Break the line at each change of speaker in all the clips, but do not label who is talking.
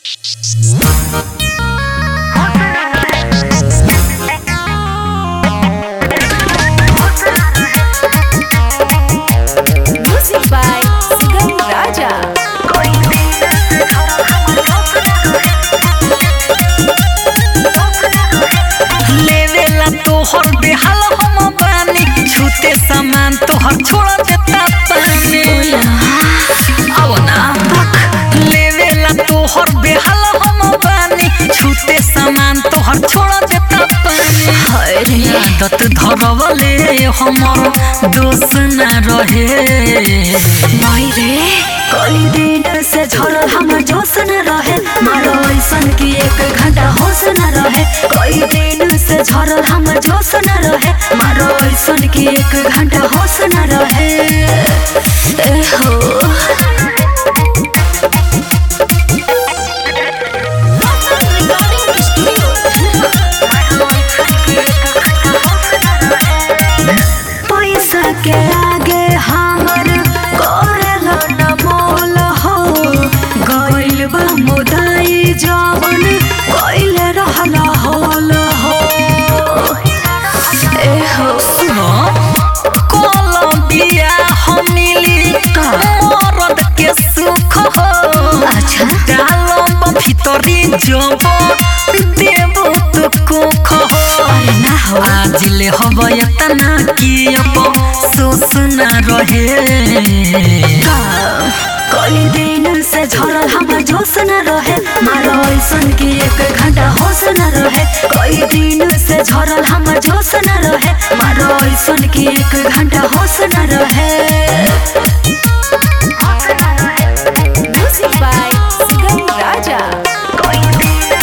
Music by Sugam Raja.
लेवेला तोहर बेहाल हम बानी छूते सामान तोहर छोड़ देता पानी आओ ना लेवेला तोहर बेहाल हम बानी छूते सामान तोहर छोड़ देता पानी आदत धरवले हमर दोष ना रहे
भाई रे कई दिन से झरल हमर जोश न रहे मारो ऐसन की एक घंटा होश न रहे कई दिन से झरल हमर जोश न रहे मारो ऐसन की एक घंटा होश न रहे ए हो पैसा के आगे हमर करेला न मोल हो गइल बा मुदाई जवन कइल रहला होल हो ए हो
सुनो कोलंबिया हम मिली मरद के सुख हो
अच्छा
डालम भितरी जब देबो तो कुख हो
अरे ना हो
आज ले हब एतना कि अब सोच ना रहे
कई दिन से झरल हमर जोश न रहे मारो ऐसन की एक घंटा होश न रहे कई दिन से झरल हमर जोश न रहे मारो ऐसन की एक घंटा होश न रहे
Music by Sugam Raja.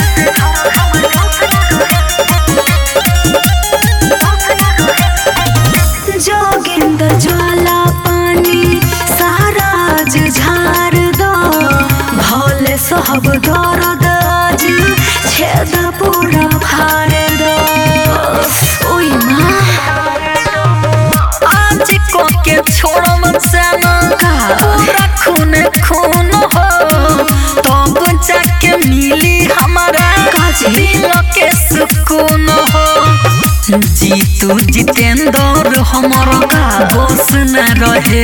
Joginder ज्वाला पानी साराज झार दो भोले सब दर्द आज छेद पूरा फाड़ दो ओई माँ
आज को के छोड़म जाना पूरा खून खून हो तब जाके मिली हमारा दिल के सुकून हो जीतू जितेंद्र हमारा बोस न रहे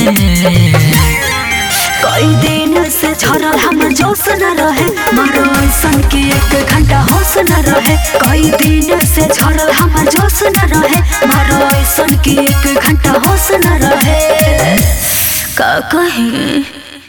कई दिन से झरल हमर जोश न रहे मारो ऐसन की एक घंटा होश न रहे कई दिन से झरल हमर जोश न रहे मारो ऐसन की एक घंटा होश न रहे का कहीं